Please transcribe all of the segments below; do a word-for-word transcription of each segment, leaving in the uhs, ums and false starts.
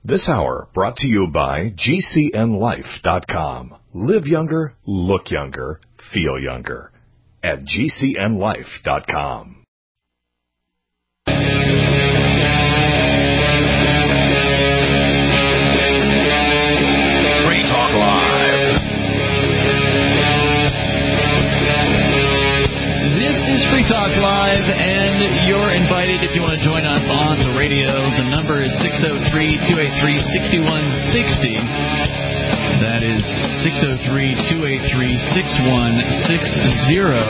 This hour brought to you by G C N life dot com. Live younger, look younger, feel younger at G C N life dot com. Free Talk Live. This is Free Talk Live, and you're invited if you want to join us on the radio. The number is six oh three, two eight three, six one six oh. That is six oh three, two eight three, six one six oh.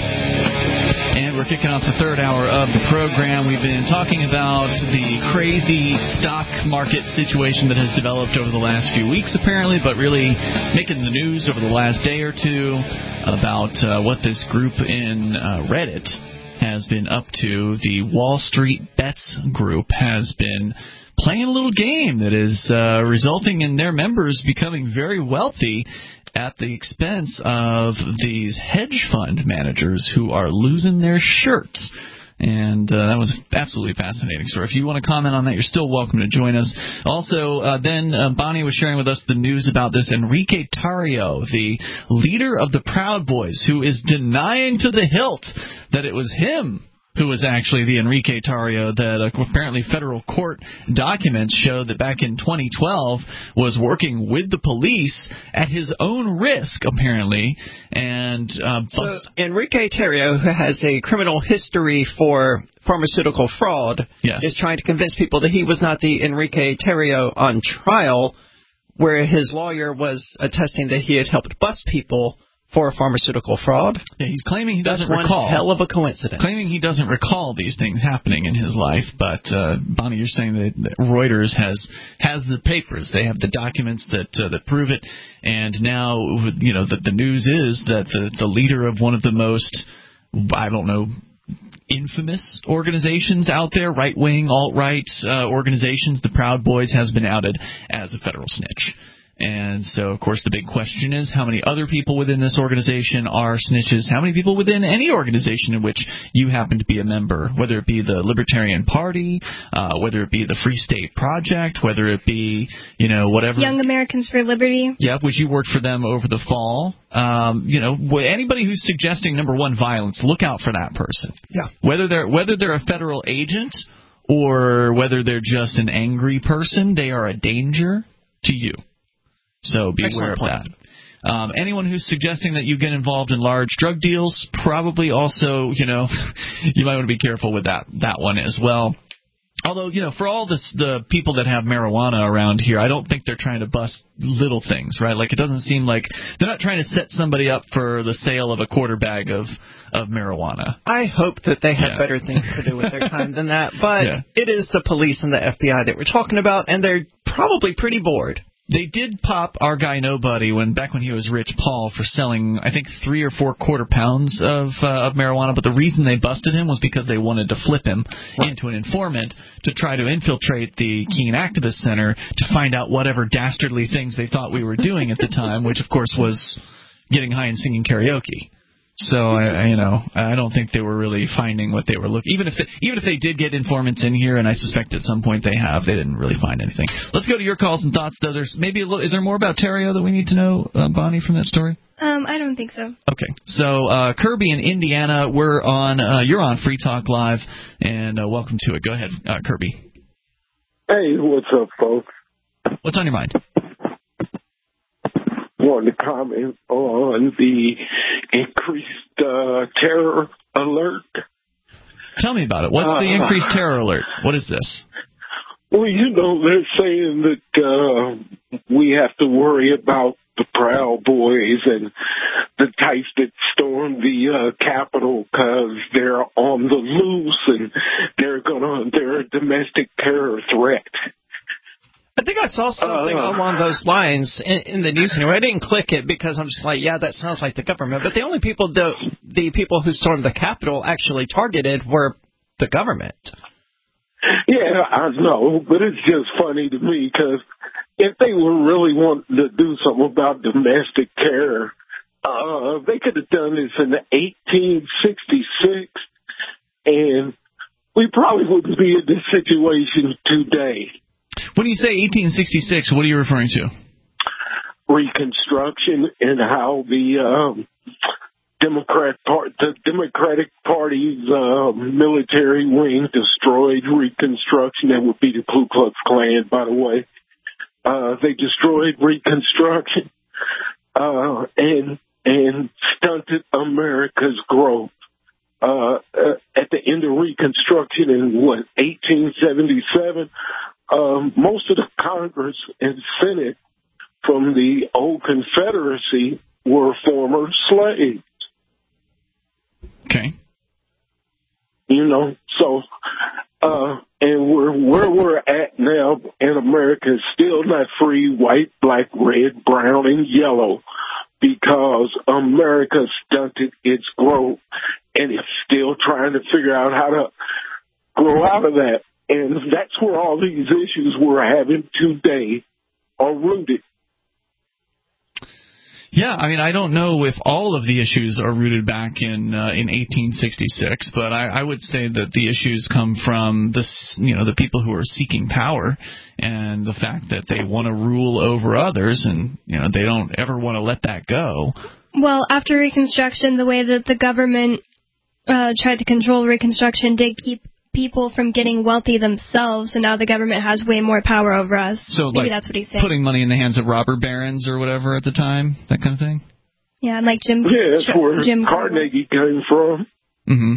And we're kicking off the third hour of the program. We've been talking about the crazy stock market situation that has developed over the last few weeks, apparently, but really making the news over the last day or two about uh, what this group in uh, Reddit has been up to. The Wall Street Bets group has been playing a little game that is uh, resulting in their members becoming very wealthy at the expense of these hedge fund managers who are losing their shirts. And uh, that was an absolutely fascinating story. If you want to comment on that, you're still welcome to join us. Also, uh, then uh, Bonnie was sharing with us the news about this Enrique Tarrio, the leader of the Proud Boys, who is denying to the hilt that it was him who was actually the Enrique Tarrio that uh, apparently federal court documents show that back in twenty twelve was working with the police at his own risk, apparently. And uh, so Enrique Tarrio, who has a criminal history for pharmaceutical fraud, yes. is trying to convince people that he was not the Enrique Tarrio on trial, where his lawyer was attesting that he had helped bust people for pharmaceutical fraud. Yeah, he's claiming he doesn't That's recall. One hell of a coincidence. Claiming he doesn't recall these things happening in his life. But, uh, Bonnie, you're saying that, that Reuters has has the papers. They have the documents that uh, that prove it. And now, you know, the, the news is that the, the leader of one of the most, I don't know, infamous organizations out there, right-wing, alt-right uh, organizations, the Proud Boys, has been outed as a federal snitch. And so, of course, the big question is how many other people within this organization are snitches? How many people within any organization in which you happen to be a member, whether it be the Libertarian Party, uh, whether it be the Free State Project, whether it be, you know, whatever. Young Americans for Liberty. Yeah, which you worked for them over the fall. Um, you know, anybody who's suggesting, number one, violence, look out for that person. Yeah. Whether they're whether they're a federal agent or whether they're just an angry person, they are a danger to you. So be aware of that. Um, anyone who's suggesting that you get involved in large drug deals, probably also, you know, you might want to be careful with that that one as well. Although, you know, for all this, the people that have marijuana around here, I don't think they're trying to bust little things, right? Like, it doesn't seem like they're not trying to set somebody up for the sale of a quarter bag of, of marijuana. I hope that they have yeah. better things to do with their time than that. But yeah. it is the police and the F B I that we're talking about, and they're probably pretty bored. They did pop our guy Nobody when back when he was Rich Paul for selling, I think, three or four quarter pounds of uh, of marijuana. But the reason they busted him was because they wanted to flip him right. into an informant to try to infiltrate the Keene Activist Center to find out whatever dastardly things they thought we were doing at the time, which, of course, was getting high and singing karaoke. So, I, you know, I don't think they were really finding what they were looking. Even if they, even if they did get informants in here, and I suspect at some point they have, they didn't really find anything. Let's go to your calls and thoughts, though. There's maybe a little. Is there more about Tarrio that we need to know, uh, Bonnie, from that story? Um, I don't think so. Okay. So, uh, Kirby in Indiana, we're on. Uh, you're on Free Talk Live, and uh, welcome to it. Go ahead, uh, Kirby. Hey, what's up, folks? What's on your mind? Want to comment on the increased uh, terror alert? Tell me about it. What's uh, the increased terror alert? What is this? Well, you know, they're saying that uh, we have to worry about the Proud Boys and the types that stormed the uh, Capitol because they're on the loose and they're gonna they're a domestic terror threat. I think I saw something uh, along those lines in, in the news anyway. I didn't click it because I'm just like, yeah, that sounds like the government. But the only people, the, the people who stormed the Capitol actually targeted were the government. Yeah, I know, but it's just funny to me because if they were really wanting to do something about domestic terror, uh, they could have done this in eighteen sixty-six, and we probably wouldn't be in this situation today. When you say eighteen sixty-six, what are you referring to? Reconstruction and how the um, Democrat part, the Democratic Party's uh, military wing destroyed Reconstruction. That would be the Ku Klux Klan, by the way. Uh, they destroyed Reconstruction uh, and and stunted America's growth. Uh, uh, at the end of Reconstruction in what eighteen seventy-seven, um, most of the Congress and Senate from the old Confederacy were former slaves. Okay. You know, so, uh, and we're, where we're at now in America is still not free, white, black, red, brown, and yellow, because America stunted its growth, and it's still trying to figure out how to grow out of that. And that's where all these issues we're having today are rooted. Yeah, I mean, I don't know if all of the issues are rooted back in uh, in eighteen sixty-six, but I, I would say that the issues come from this, you know, the people who are seeking power and the fact that they want to rule over others, and you know they don't ever want to let that go. Well, after Reconstruction, the way that the government uh, tried to control Reconstruction did keep people from getting wealthy themselves, and now the government has way more power over us. So, maybe like, that's what he's saying. Putting money in the hands of robber barons or whatever at the time, that kind of thing? Yeah, and like Jim... Yeah, that's where Jim Carnegie came from. Mm-hmm.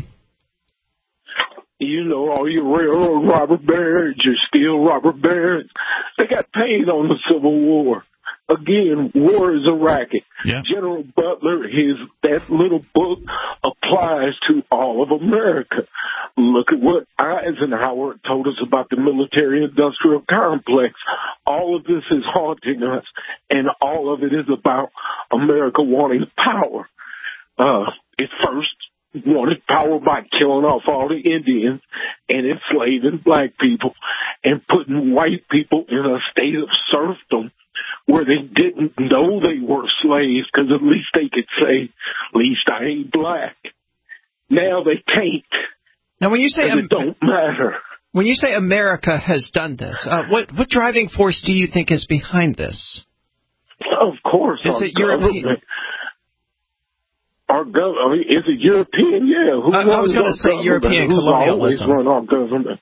You know, all your railroad robber barons, your steel robber barons, they got paid on the Civil War. Again, war is a racket. Yeah. General Butler, his that little book applies to all of America. Look at what Eisenhower told us about the military-industrial complex. All of this is haunting us, and all of it is about America wanting power. Uh, it first wanted power by killing off all the Indians and enslaving black people and putting white people in a state of serfdom where they didn't know they were slaves, because at least they could say, at least I ain't black. Now they can't. Now, when you say um, it don't matter. When you say America has done this, uh, what what driving force do you think is behind this? Of course, is our it European? Government. Our government, I mean, is it European? Yeah. Who uh, I was going to say government? European Who's colonialism. Always run our government.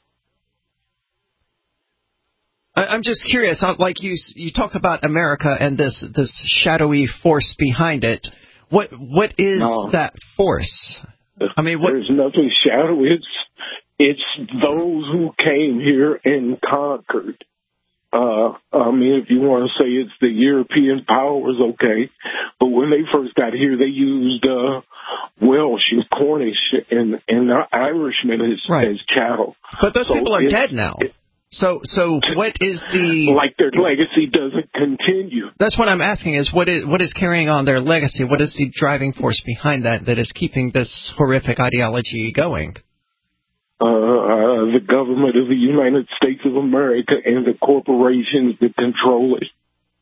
I'm just curious, like you you talk about America and this this shadowy force behind it. What what is no. that force? I mean, what? There's nothing shadowy. It's it's those who came here and conquered. Uh, I mean, if you want to say it's the European powers, okay. But when they first got here, they used uh, Welsh and Cornish and and Irishmen as, right. as chattel. But those so people are it, dead now. It, So, so what is the... Like their legacy doesn't continue. That's what I'm asking is what is what is carrying on their legacy? What is the driving force behind that that is keeping this horrific ideology going? Uh, uh, the government of the United States of America and the corporations that control it.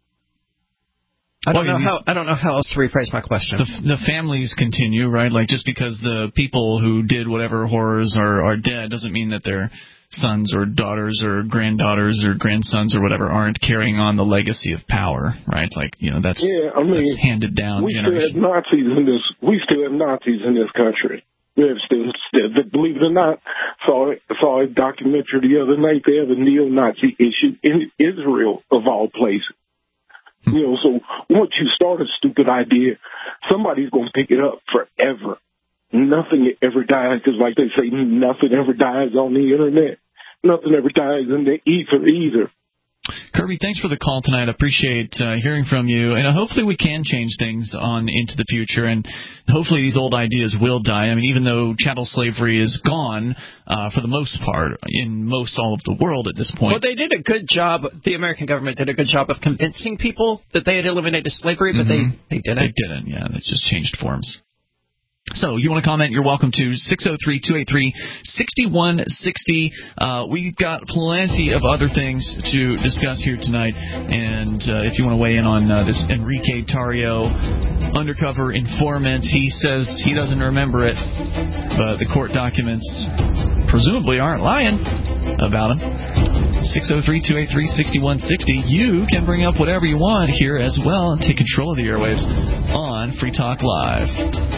I don't know how I don't know how else to rephrase my question. The, the families continue, right? Like just because the people who did whatever horrors are, are dead doesn't mean that they're sons or daughters or granddaughters or grandsons or whatever aren't carrying on the legacy of power, right? Like, you know, that's, yeah, I mean, that's handed down we generation. Still have Nazis in this, we still have Nazis in this country. We have still, still, believe it or not, saw, saw a documentary the other night. They have a neo-Nazi issue in Israel, of all places. Hmm. You know, so once you start a stupid idea, somebody's going to pick it up forever. Nothing ever dies, because like they say, nothing ever dies on the internet. Nothing ever dies in the ether either. Kirby, thanks for the call tonight. I appreciate uh, hearing from you. And uh, hopefully we can change things on into the future. And hopefully these old ideas will die. I mean, even though chattel slavery is gone uh, for the most part in most all of the world at this point. Well, they did a good job. The American government did a good job of convincing people that they had eliminated slavery, but mm-hmm. they, they didn't. They didn't, yeah. They just changed forms. So you want to comment, you're welcome to six oh three, two eight three, six one six oh. Uh, we've got plenty of other things to discuss here tonight. And uh, if you want to weigh in on uh, this Enrique Tarrio undercover informant, he says he doesn't remember it, but the court documents presumably aren't lying about him. six oh three, two eight three, six one six oh. You can bring up whatever you want here as well and take control of the airwaves on Free Talk Live.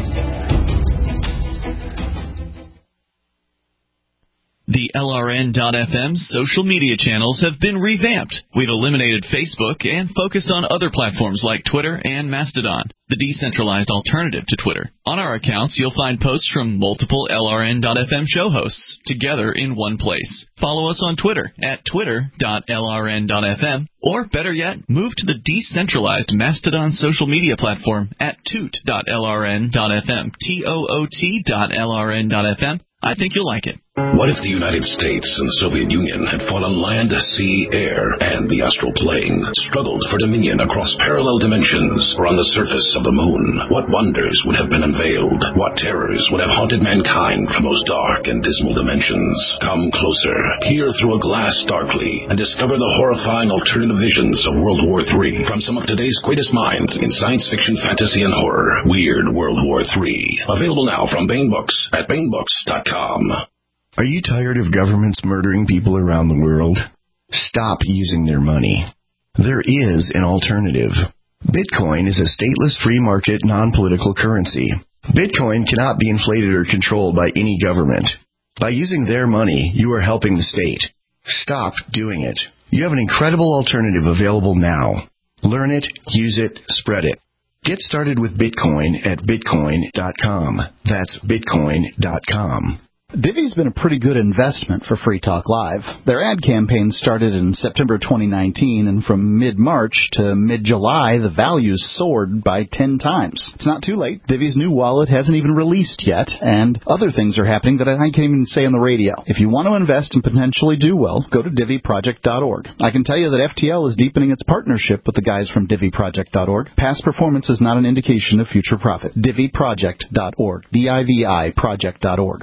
The L R N dot F M social media channels have been revamped. We've eliminated Facebook and focused on other platforms like Twitter and Mastodon, the decentralized alternative to Twitter. On our accounts, you'll find posts from multiple L R N dot F M show hosts together in one place. Follow us on Twitter at twitter dot L R N dot F M, or better yet, move to the decentralized Mastodon social media platform at toot dot L R N dot F M, T O O T dot L R N dot F M. I think you'll like it. What if the United States and the Soviet Union had fought on land, sea, air, and the astral plane, struggled for dominion across parallel dimensions or on the surface of the moon? What wonders would have been unveiled? What terrors would have haunted mankind from those dark and dismal dimensions? Come closer, peer through a glass darkly, and discover the horrifying alternative visions of World War Three from some of today's greatest minds in science fiction, fantasy, and horror. Weird World War Three. Available now from Baen Books at baen books dot com. Are you tired of governments murdering people around the world? Stop using their money. There is an alternative. Bitcoin is a stateless free market non-political currency. Bitcoin cannot be inflated or controlled by any government. By using their money, you are helping the state. Stop doing it. You have an incredible alternative available now. Learn it, use it, spread it. Get started with Bitcoin at bitcoin dot com. That's bitcoin dot com. Divvy's been a pretty good investment for Free Talk Live. Their ad campaign started in September twenty nineteen, and from mid-March to mid-July, the values soared by ten times. It's not too late. Divvy's new wallet hasn't even released yet, and other things are happening that I can't even say on the radio. If you want to invest and potentially do well, go to divvy project dot org. I can tell you that F T L is deepening its partnership with the guys from divvy project dot org. Past performance is not an indication of future profit. divvy project dot org. D I V I project dot org.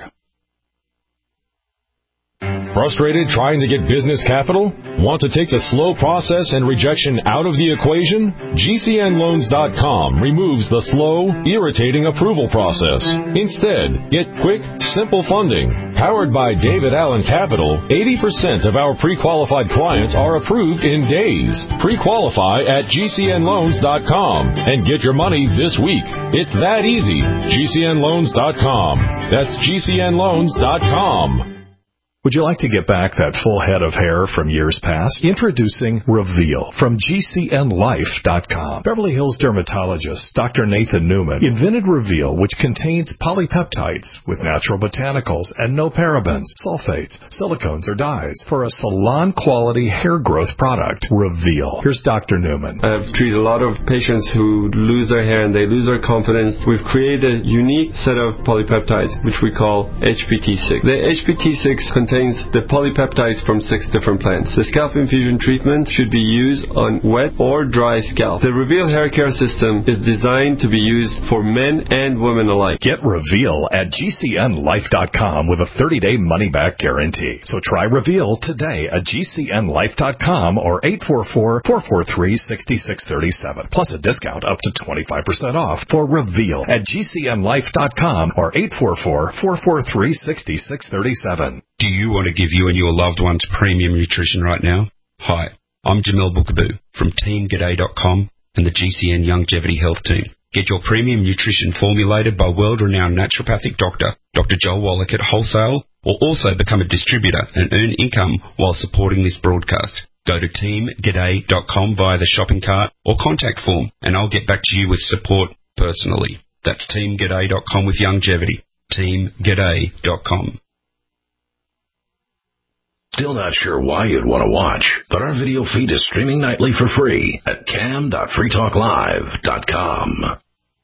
Frustrated trying to get business capital? Want to take the slow process and rejection out of the equation? G C N loans dot com removes the slow, irritating approval process. Instead, get quick, simple funding. Powered by David Allen Capital, eighty percent of our pre-qualified clients are approved in days. Pre-qualify at G C N loans dot com and get your money this week. It's that easy. G C N loans dot com. That's G C N loans dot com. Would you like to get back that full head of hair from years past? Introducing Reveal from G C N life dot com. Beverly Hills dermatologist Doctor Nathan Newman invented Reveal, which contains polypeptides with natural botanicals and no parabens, sulfates, silicones, or dyes for a salon-quality hair growth product. Reveal. Here's Doctor Newman. I've treated a lot of patients who lose their hair and they lose their confidence. We've created a unique set of polypeptides, which we call H P T six. The H P T six contains the polypeptides from six different plants. The scalp infusion treatment should be used on wet or dry scalp. The Reveal hair care system is designed to be used for men and women alike. Get Reveal at G C N life dot com with a thirty-day money-back guarantee. So try Reveal today at G C N life dot com or eight four four, four four three, six six three seven, plus a discount up to twenty-five percent off for Reveal at G C N life dot com or eight four four, four four three, six six three seven. Do you want to give you and your loved ones premium nutrition right now? Hi, I'm Jamel Bookaboo from team g'day dot com and the G C N Longevity Health Team. Get your premium nutrition formulated by world-renowned naturopathic doctor, Doctor Joel Wallach at wholesale, or also become a distributor and earn income while supporting this broadcast. Go to team g'day dot com via the shopping cart or contact form, and I'll get back to you with support personally. That's team g'day dot com with Longevity. team g'day dot com. Still not sure why you'd want to watch, but our video feed is streaming nightly for free at cam dot free talk live dot com.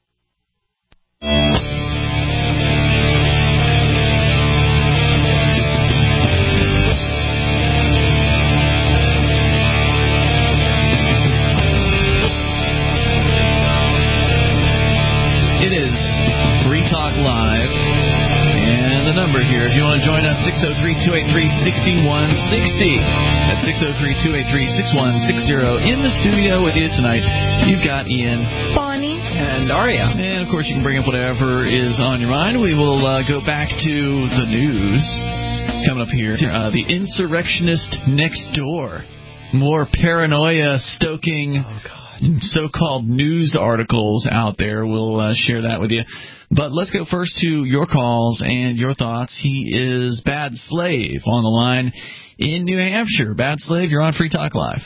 It is Free Talk Live. And the number here, if you want to join us, six oh three, two eight three, six one six oh. That's six oh three, two eight three, six one six oh. In the studio with you tonight, you've got Ian, Bonnie, and Aria. And, of course, you can bring up whatever is on your mind. We will uh, go back to the news. Coming up here, uh, the insurrectionist next door. More paranoia stoking oh, God. so-called news articles out there. We'll uh, share that with you. But let's go first to your calls and your thoughts. He is Bad Slave on the line in New Hampshire. Bad Slave, you're on Free Talk Live.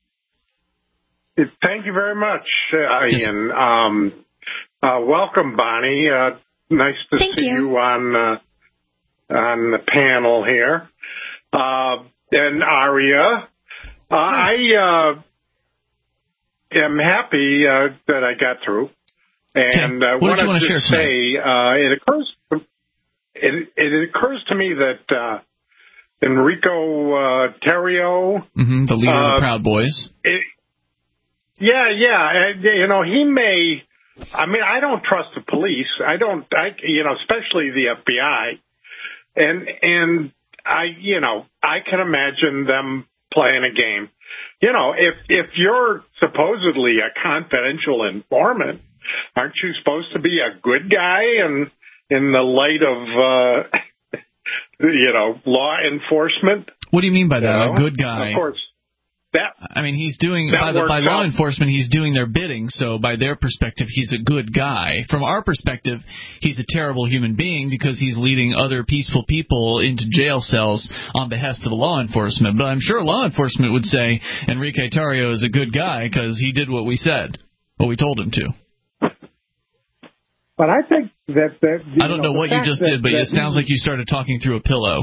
Thank you very much, uh, Ian. Um, uh, welcome, Bonnie. Uh, nice to Thank see you, you on uh, on the panel here. Uh, and Aria, uh, I uh, am happy uh, that I got through. And uh, what wanted did you want to to share say, uh, it occurs it, it occurs to me that uh, Enrico uh, Tarrio, mm-hmm, the leader uh, of the Proud Boys. It, Yeah, yeah. And, you know, he may, I mean, I don't trust the police. I don't, I, you know, especially the F B I. And, and I, you know, I can imagine them playing a game. You know, if, if you're supposedly a confidential informant, aren't you supposed to be a good guy in, in the light of, uh, you know, law enforcement? What do you mean by that? You know? A good guy? Of course. That, I mean, he's doing, by, that the, by law out. enforcement, he's doing their bidding, so by their perspective, he's a good guy. From our perspective, he's a terrible human being because he's leading other peaceful people into jail cells on behest of law enforcement. But I'm sure law enforcement would say Enrique Tarrio is a good guy because he did what we said, what we told him to. But I think that... that you I don't know, know what you just that, did, but that it sounds like you started talking through a pillow.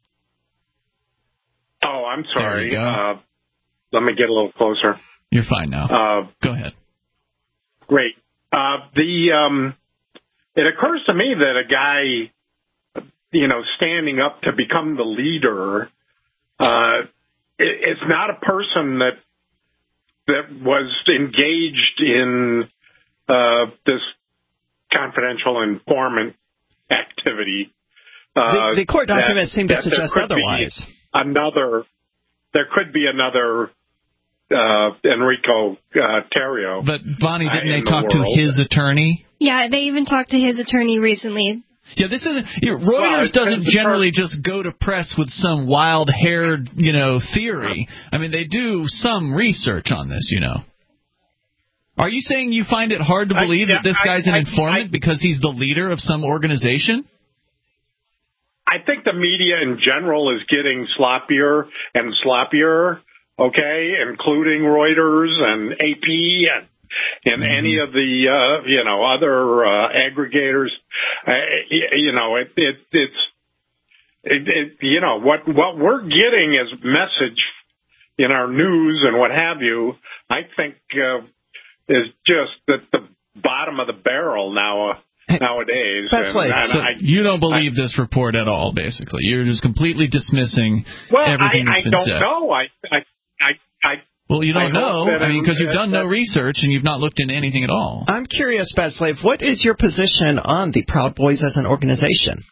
Oh, I'm sorry. There you go. Uh, Let me get a little closer. You're fine now. Uh, Go ahead. Great. Uh, the um, it occurs to me that a guy, you know, standing up to become the leader, uh, it, it's not a person that that was engaged in uh, this confidential informant activity. Uh, the, the court documents that, seem to that suggest otherwise. Another, there could be another. Uh, Enrico uh, Tarrio. But, Bonnie, didn't uh, they the talk world. to his attorney? Yeah, they even talked to his attorney recently. Yeah, this isn't. You know, Reuters well, doesn't generally just go to press with some wild-haired, you know, theory. I mean, they do some research on this, you know. Are you saying you find it hard to believe I, yeah, that this guy's I, an I, informant I, because he's the leader of some organization? I think the media in general is getting sloppier and sloppier. Okay, including Reuters and A P and, and mm-hmm. any of the, uh, you know, other uh, aggregators. Uh, you know, it, it, it's, it, it, you know, what, what we're getting as message in our news and what have you, I think uh, is just at the bottom of the barrel now. Uh, nowadays. That's like, and so I, you don't believe I, this report at all, basically. You're just completely dismissing well, everything I, that's I been don't said. know. I, I, I, I, well, you don't I know. I mean, because you've done no research and you've not looked into anything at all. I'm curious, Bad Slave, what is your position on the Proud Boys as an organization?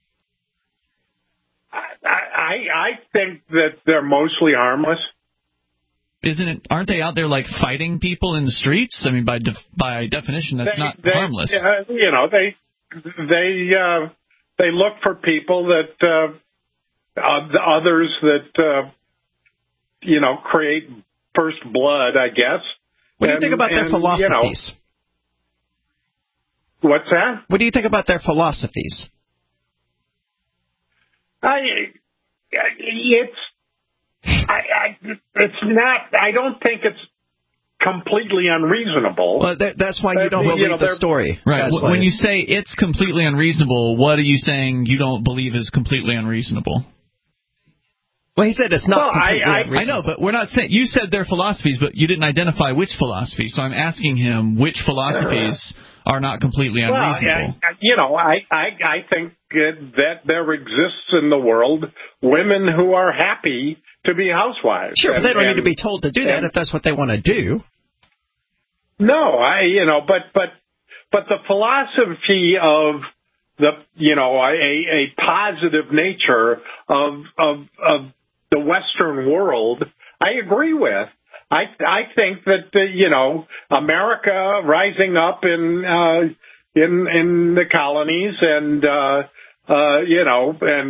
I, I, I think that they're mostly harmless. Isn't it? Aren't they out there like fighting people in the streets? I mean, by def, by definition, that's they, not they, harmless. Uh, you know, they they uh, they look for people that uh, uh, others that uh, you know create first blood, I guess. What do you and, think about and, their philosophies? You know, what's that? What do you think about their philosophies? I it's. I, I, it's not. I don't think it's completely unreasonable. Well, that, that's why you don't believe you know, the story, right? When like. you say it's completely unreasonable, what are you saying you don't believe is completely unreasonable? Well, he said it's not well, completely I, I, I unreasonable. know, but we're not saying. You said their philosophies, but you didn't identify which philosophy. So I'm asking him which philosophies are not completely unreasonable. Well, I, you know, I, I, I think that there exists in the world women who are happy to be housewives. Sure, and, but they don't and, need to be told to do that and, if that's what they want to do. No, I, you know, but but but the philosophy of the, you know, a, a positive nature of of of the Western world, I agree with. I I think that uh, you know, America rising up in uh, in in the colonies and uh, uh, you know and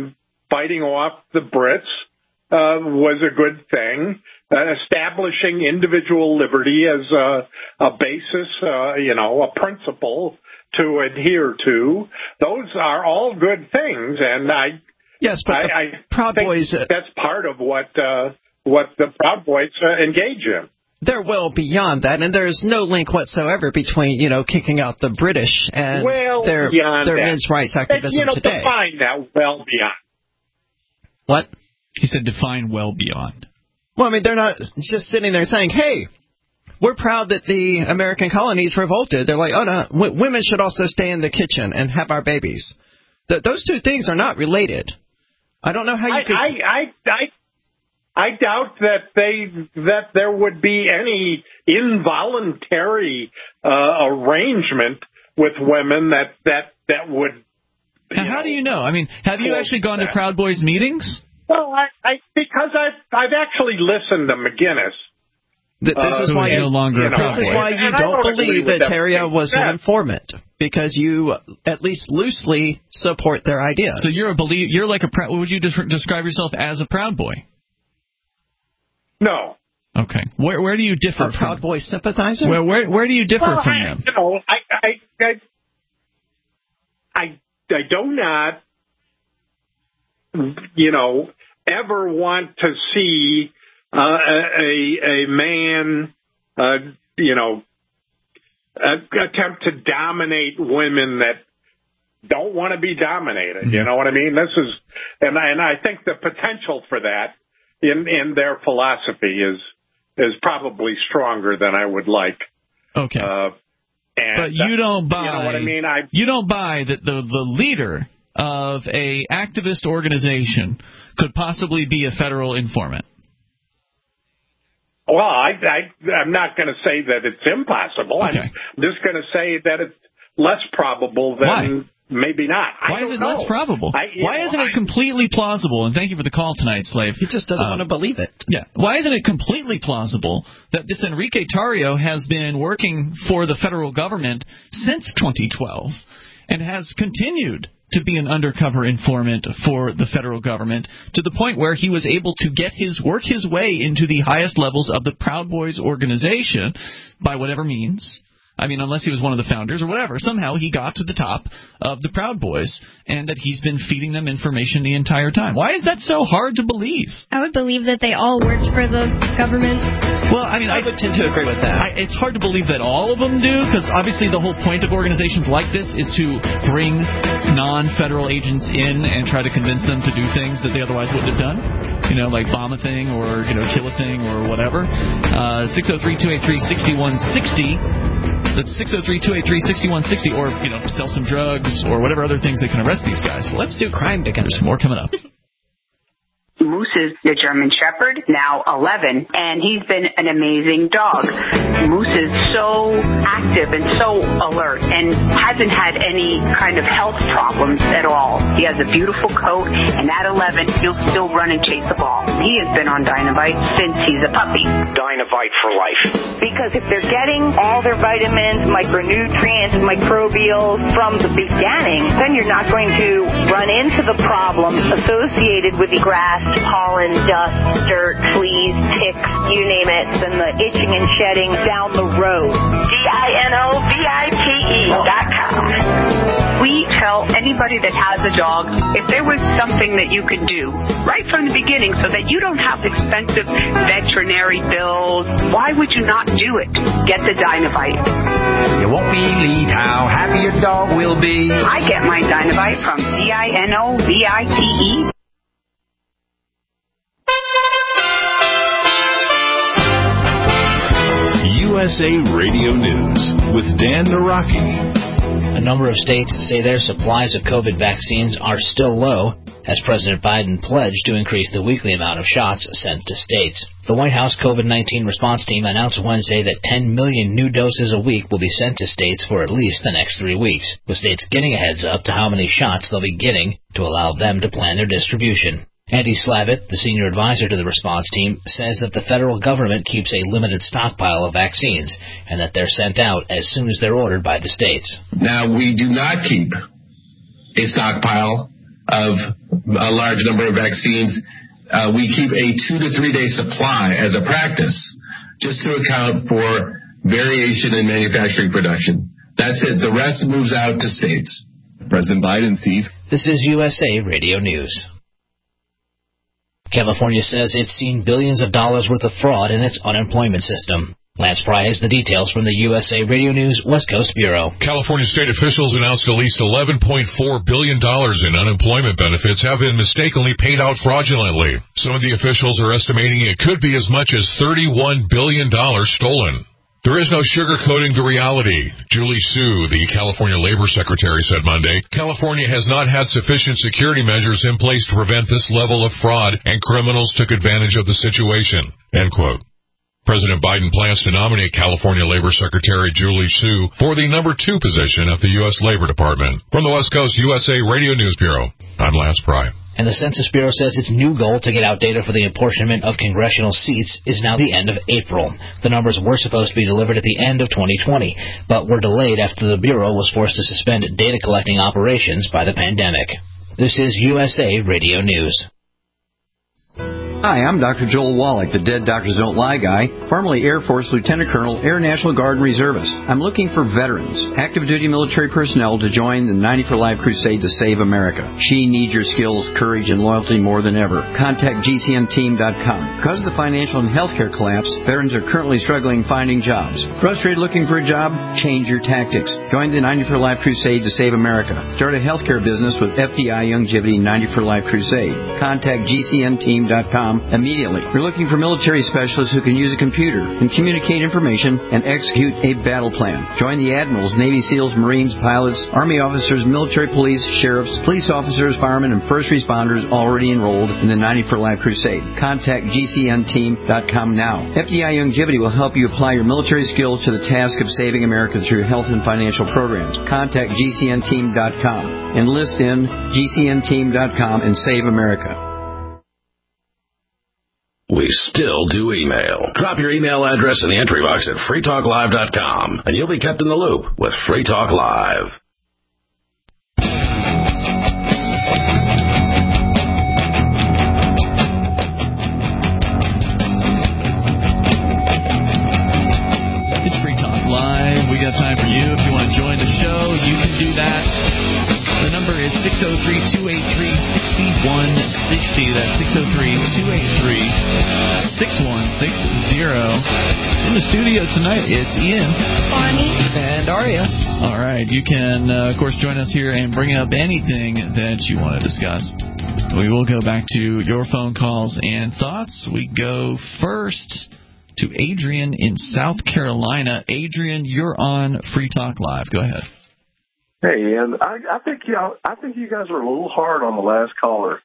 fighting off the Brits uh, was a good thing. Uh, establishing individual liberty as a, a basis, uh, you know, a principle to adhere to. Those are all good things, and I yes, but I, the I Proud think Boys uh, that's part of what uh, what the Proud Boys uh, engage in. They're well beyond that, and there's no link whatsoever between, you know, kicking out the British and well their beyond their that. men's rights activism you know, today. Define that well beyond. What? He said define well beyond. Well, I mean, they're not just sitting there saying, hey, we're proud that the American colonies revolted. They're like, oh, no, w- women should also stay in the kitchen and have our babies. Th- those two things are not related. I don't know how you I, could... I, I, I, I doubt that they that there would be any involuntary uh, arrangement with women that, that, that would... Now, how know, do you know? I mean, have you actually gone that. to Proud Boys meetings? Well, I, I because I've I've actually listened to McGinnis. Th- this uh, is why you no longer you know, This is why you don't, don't believe that, that Theriault was an informant, because you at least loosely support their ideas. So you're a belie- You're like a proud. Would you des- describe yourself as a Proud Boy? No. Okay. Where where do you differ? A Proud Boy sympathizer? Where where where do you differ well, from I, them? You know, I I I I, I do not. You know, ever want to see uh, a a man, uh, you know, uh, attempt to dominate women that don't want to be dominated. Mm-hmm. You know what I mean? This is, and I, and I think the potential for that in in their philosophy is is probably stronger than I would like. Okay. Uh, and but you don't buy. You know what I mean? I you don't buy that the the leader of a activist organization could possibly be a federal informant. Well, I, I, I'm not going to say that it's impossible. Okay. I'm just going to say that it's less probable than Why? maybe not. Why I is it know. less probable? I, Why know, isn't it I, completely plausible? And thank you for the call tonight, Slave. He just doesn't um, want to believe it. Yeah. Why isn't it completely plausible that this Enrique Tarrio has been working for the federal government since twenty twelve and has continued to be an undercover informant for the federal government to the point where he was able to get his work his way into the highest levels of the Proud Boys organization by whatever means. I mean, unless he was one of the founders or whatever. Somehow he got to the top of the Proud Boys, and that he's been feeding them information the entire time. Why is that so hard to believe? I would believe that they all worked for the government. Well, I mean, I, I would tend to agree with that. I, it's hard to believe that all of them do, because obviously the whole point of organizations like this is to bring non-federal agents in and try to convince them to do things that they otherwise wouldn't have done. You know, like bomb a thing or, you know, kill a thing or whatever. Uh, six oh three, two eight three, six one six oh. That's six oh three, two eight three, six one six oh, or, you know, sell some drugs or whatever other things they can arrest these guys. Well, let's do crime together. There's more coming up. Moose is the German Shepherd, now eleven, and he's been an amazing dog. Moose is so active and so alert and hasn't had any kind of health problems at all. He has a beautiful coat, and at eleven, he'll still run and chase the ball. He has been on Dynovite since he's a puppy. Dynovite for life. Because if they're getting all their vitamins, micronutrients, microbials from the beginning, then you're not going to run into the problems associated with the grass, pollen, dust, dirt, fleas, ticks, you name it, and the itching and shedding down the road. D I N O V I T E dot com. We tell anybody that has a dog, if there was something that you could do right from the beginning so that you don't have expensive veterinary bills, why would you not do it? Get the Dynovite. You won't believe how happy your dog will be. I get my Dynovite from D I N O V I T E. U S A Radio News with Dan Naraki. A number of states say their supplies of COVID vaccines are still low, as President Biden pledged to increase the weekly amount of shots sent to states. The White House COVID nineteen response team announced Wednesday that ten million new doses a week will be sent to states for at least the next three weeks, with states getting a heads up to how many shots they'll be getting to allow them to plan their distribution. Andy Slavitt, the senior advisor to the response team, says that the federal government keeps a limited stockpile of vaccines and that they're sent out as soon as they're ordered by the states. Now, we do not keep a stockpile of a large number of vaccines, uh, we keep a two to three day supply as a practice, just to account for variation in manufacturing production. That's it. The rest moves out to states. President Biden sees. This is U S A Radio News. California says it's seen billions of dollars worth of fraud in its unemployment system. Lance Pry has the details from the U S A Radio News West Coast Bureau. California state officials announced at least eleven point four billion dollars in unemployment benefits have been mistakenly paid out fraudulently. Some of the officials are estimating it could be as much as thirty-one billion dollars stolen. There is no sugarcoating the reality. Julie Su, the California Labor Secretary, said Monday, California has not had sufficient security measures in place to prevent this level of fraud, and criminals took advantage of the situation. End quote. President Biden plans to nominate California Labor Secretary Julie Su for the number two position at the U S Labor Department. From the West Coast U S A Radio News Bureau, I'm Lance Pry. And the Census Bureau says its new goal to get out data for the apportionment of congressional seats is now the end of April. The numbers were supposed to be delivered at the end of twenty twenty, but were delayed after the Bureau was forced to suspend data collecting operations by the pandemic. This is U S A Radio News. Hi, I'm Doctor Joel Wallach, the Dead Doctors Don't Lie guy, formerly Air Force Lieutenant Colonel, Air National Guard Reservist. I'm looking for veterans, active duty military personnel to join the ninety for Life crusade to save America. She needs your skills, courage, and loyalty more than ever. Contact G C N team dot com. Because of the financial and healthcare collapse, veterans are currently struggling finding jobs. Frustrated looking for a job? Change your tactics. Join the ninety for Life crusade to save America. Start a healthcare business with F D I Longevity ninety for Life crusade. Contact G C N team dot com immediately. We're looking for military specialists who can use a computer and communicate information and execute a battle plan. Join the admirals, Navy SEALs, Marines, pilots, Army officers, military police, sheriffs, police officers, firemen, and first responders already enrolled in the ninety for Life crusade. Contact G C N team dot com now. F D I Longevity will help you apply your military skills to the task of saving America through health and financial programs. Contact G C N team dot com. Enlist in G C N team dot com and save America. We still do email. Drop your email address in the entry box at free talk live dot com, and you'll be kept in the loop with Free Talk Live. It's Free Talk Live. We got time for you. If you want to join the show, you can do that. The number is six oh three, two eight three, six one six oh. That's six oh three, two eight three, six one six oh. In the studio tonight, it's Ian. Bonnie. And Aria. All right. You can, uh, of course, join us here and bring up anything that you want to discuss. We will go back to your phone calls and thoughts. We go first to Adrian in South Carolina. Adrian, you're on Free Talk Live. Go ahead. Hey, and I, I think y'all, I think you guys are a little hard on the last caller.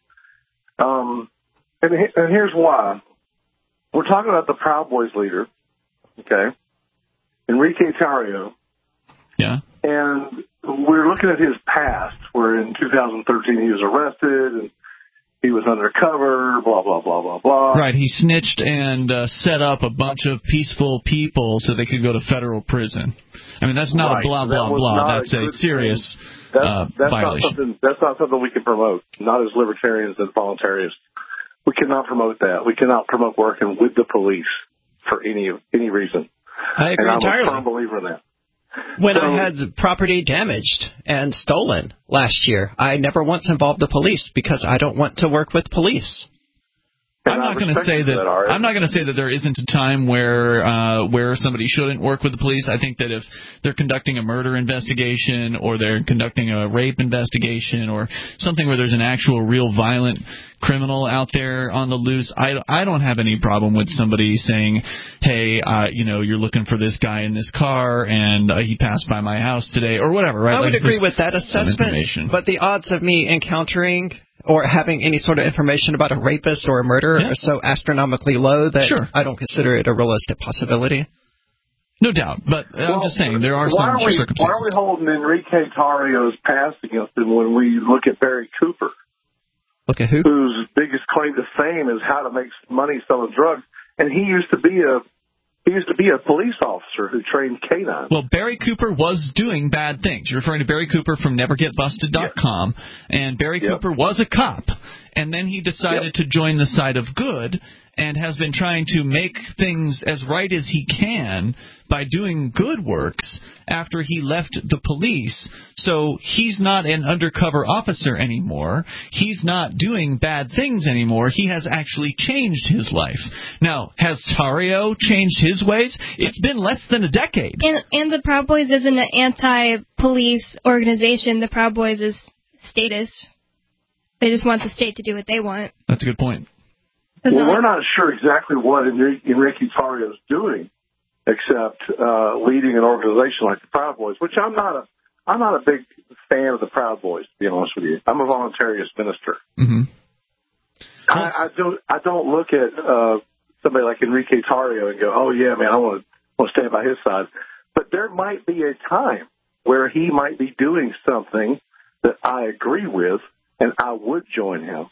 Um, and, and here's why. We're talking about the Proud Boys leader, okay, Enrique Tarrio. Yeah. And we're looking at his past, where in two thousand thirteen he was arrested and he was undercover, blah, blah, blah, blah, blah. Right, he snitched and uh, set up a bunch of peaceful people so they could go to federal prison. I mean, that's not right. a blah, blah, that blah. That's a, a serious that's, uh, that's violation. Not something, that's not something we can promote, not as libertarians and voluntarists. We cannot promote that. We cannot promote working with the police for any any reason. I agree and I'm entirely. a firm believer in that. When so, I had property damaged and stolen last year, I never once involved the police because I don't want to work with police. I'm not going to say that, that I'm not going to say that there isn't a time where uh, where somebody shouldn't work with the police. I think that if they're conducting a murder investigation or they're conducting a rape investigation or something where there's an actual real violent criminal out there on the loose, I, I don't have any problem with somebody saying, hey, uh, you know, you're looking for this guy in this car and uh, he passed by my house today or whatever. Right? I would like, agree with that assessment, but the odds of me encountering or having any sort of information about a rapist or a murderer yeah. are so astronomically low that sure. I don't consider it a realistic possibility. No doubt, but well, I'm just saying there are some are we, circumstances. Why are we holding Enrique Tarrio's past against him when we look at Barry Cooper? Look at who? Whose biggest claim to fame is how to make money selling drugs. And he used to be a He used to be a police officer who trained canines. Well, Barry Cooper was doing bad things. You're referring to Barry Cooper from never get busted dot com, yep. and Barry yep. Cooper was a cop, and then he decided yep. to join the side of good and has been trying to make things as right as he can by doing good works after he left the police. So he's not an undercover officer anymore. He's not doing bad things anymore. He has actually changed his life. Now, has Tarrio changed his ways? It's been less than a decade. And, and the Proud Boys isn't an anti-police organization. The Proud Boys is statist. They just want the state to do what they want. That's a good point. Well, we're not sure exactly what Enrique, Enrique Tarrio is doing, except uh, leading an organization like the Proud Boys, which I'm not a I'm not a big fan of the Proud Boys, to be honest with you. I'm a voluntarist minister. Mm-hmm. I, I don't I don't look at uh, somebody like Enrique Tarrio and go, oh yeah, man, I want to want to stand by his side. But there might be a time where he might be doing something that I agree with, and I would join him.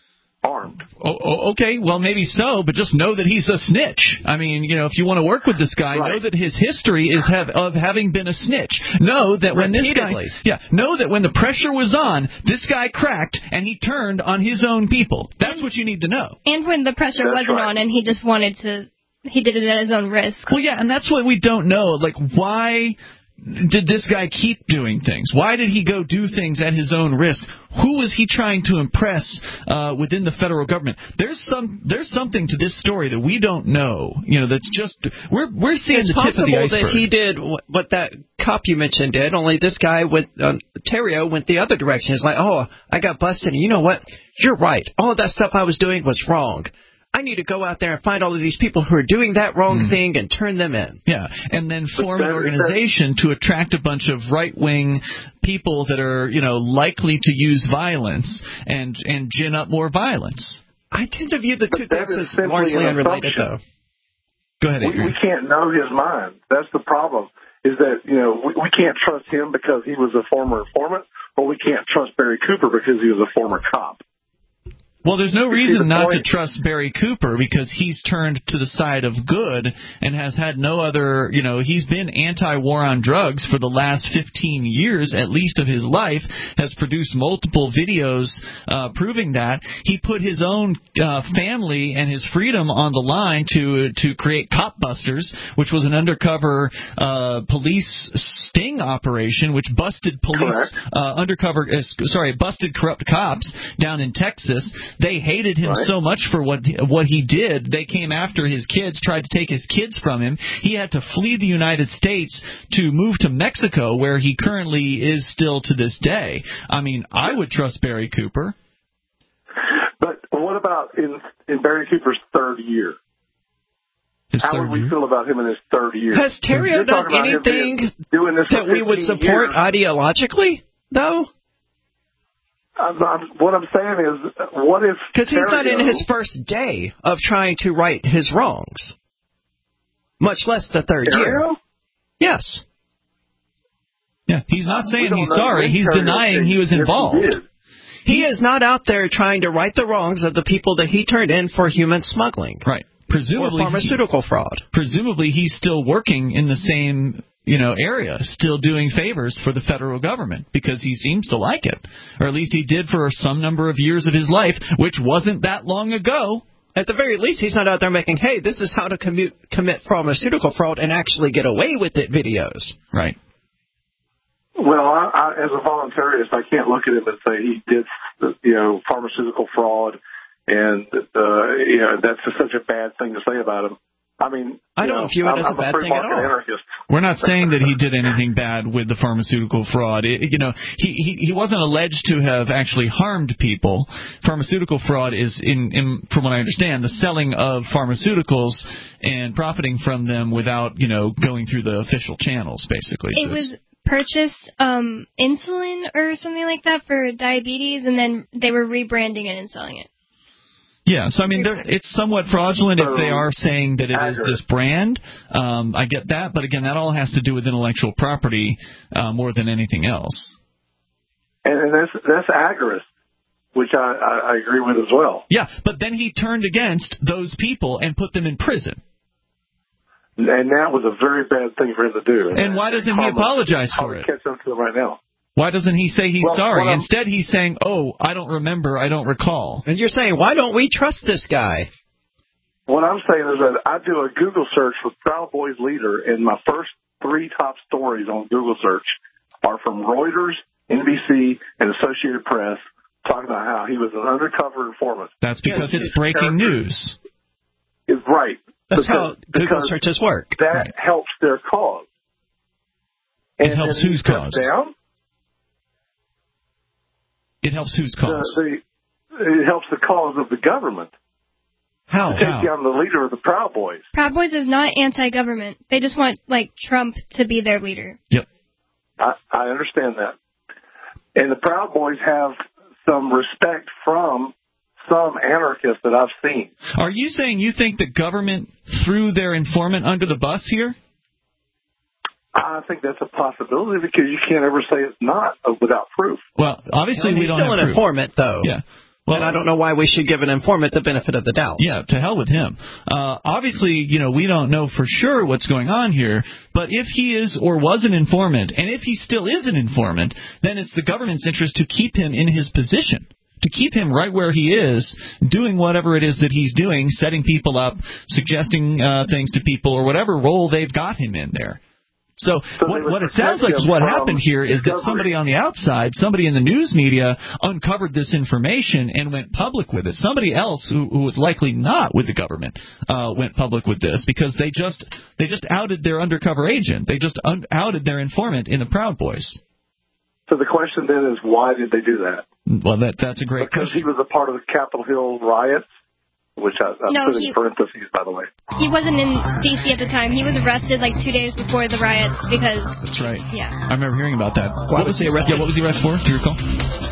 Armed. Oh, okay, well, maybe so, but just know that he's a snitch. I mean, you know, if you want to work with this guy, right. know that his history is have, of having been a snitch. Know that when this guy, yeah, know that when the pressure was on, this guy cracked and he turned on his own people. That's what you need to know. And when the pressure that's wasn't right. on, and he just wanted to, he did it at his own risk. Well, yeah, and that's what we don't know. Like, why did this guy keep doing things? Why did he go do things at his own risk? Who was he trying to impress uh, within the federal government? There's some, there's something to this story that we don't know. You know, that's just we're we're seeing it's the tip of the iceberg. It's possible that he did what that cop you mentioned did. Only this guy went, um, Tarrio went the other direction. He's like, oh, I got busted, and you know what? You're right. All of that stuff I was doing was wrong. I need to go out there and find all of these people who are doing that wrong mm. thing and turn them in. Yeah, and then form an organization to attract a bunch of right-wing people that are, you know, likely to use violence and and gin up more violence. I tend to view the two things as largely unrelated, though. Go ahead, Adrian. We, we can't know his mind. That's the problem, is that, you know, we, we can't trust him because he was a former informant, or we can't trust Barry Cooper because he was a former cop. Well, there's no reason not to trust Barry Cooper because he's turned to the side of good and has had no other, you know, he's been anti-war on drugs for the last fifteen years, at least of his life, has produced multiple videos uh, proving that. He put his own uh, family and his freedom on the line to to create Cop Busters, which was an undercover uh, police sting operation, which busted police, uh, undercover, uh, sorry, busted corrupt cops down in Texas. They hated him right. so much for what what he did. They came after his kids, tried to take his kids from him. He had to flee the United States to move to Mexico, where he currently is still to this day. I mean, I would trust Barry Cooper. But what about in, in Barry Cooper's third year? His How third would we year? feel about him in his third year? Has Tarrio done anything doing this that we would support years? ideologically, though? I'm, I'm, what I'm saying is, what if because he's not in his first day of trying to right his wrongs, much less the third Tarrio? year. Yes. Yeah, he's not saying he's sorry. He's denying he was involved. He, he is not out there trying to right the wrongs of the people that he turned in for human smuggling. Right. Presumably, or pharmaceutical he, fraud. Presumably, he's still working in the same, you know, area, still doing favors for the federal government because he seems to like it, or at least he did for some number of years of his life, which wasn't that long ago. At the very least, he's not out there making, hey, this is how to commute, commit pharmaceutical fraud and actually get away with it videos. Right. Well, I, I, as a voluntarist, I can't look at him and say he did, you know, pharmaceutical fraud. And, uh, you know, that's just such a bad thing to say about him. I mean, I don't know, view it I'm, as I'm a bad a free thing at market all. anarchist. We're not saying that he did anything bad with the pharmaceutical fraud. It, you know, he, he he wasn't alleged to have actually harmed people. Pharmaceutical fraud is, in, in from what I understand, the selling of pharmaceuticals and profiting from them without, you know, going through the official channels, basically. It so was purchased um, insulin or something like that for diabetes, and then they were rebranding it and selling it. Yeah, so I mean, it's somewhat fraudulent if they are saying that it is this brand. Um, I get that, but again, that all has to do with intellectual property uh, more than anything else. And, and that's that's agorist, which I, I, I agree with as well. Yeah, but then he turned against those people and put them in prison. And that was a very bad thing for him to do. And why doesn't he apologize for it? Catch up to him right now. Why doesn't he say he's well, sorry? well, Instead, he's saying, oh, I don't remember, I don't recall. And you're saying, why don't we trust this guy? What I'm saying is that I do a Google search for Proud Boys leader, and my first three top stories on Google search are from Reuters, N B C, and Associated Press, talking about how he was an undercover informant. That's because yes, it's breaking news. Is right. That's because, how Google searches work. That right. helps their cause. And it helps whose cause? Down, it helps whose cause? The, the, it helps the cause of the government. How? To take how? down the leader of the Proud Boys. Proud Boys is not anti-government. They just want, like, Trump to be their leader. Yep. I, I understand that. And the Proud Boys have some respect from some anarchists that I've seen. Are you saying you think the government threw their informant under the bus here? I think that's a possibility because you can't ever say it's not without proof. Well, obviously and we he's don't still have an proof. informant, though. Yeah. Well, and I don't know why we should give an informant the benefit of the doubt. Yeah, to hell with him. Uh, obviously, you know, we don't know for sure what's going on here, but if he is or was an informant, and if he still is an informant, then it's the government's interest to keep him in his position, to keep him right where he is, doing whatever it is that he's doing, setting people up, suggesting uh, things to people, or whatever role they've got him in there. So, so what, what it sounds like is what happened here is that somebody on the outside, somebody in the news media, uncovered this information and went public with it. Somebody else who, who was likely not with the government uh, went public with this because they just they just outed their undercover agent. They just un- outed their informant in the Proud Boys. So the question then is, why did they do that? Well, that that's a great because question. Because he was a part of the Capitol Hill riots. Which I, I no, put he, in parentheses, by the way. He wasn't in D C at the time. He was arrested like two days before the riots because... That's right. Yeah. I remember hearing about that. Why what was he arrested? Yeah, what was he arrested for? Do you recall?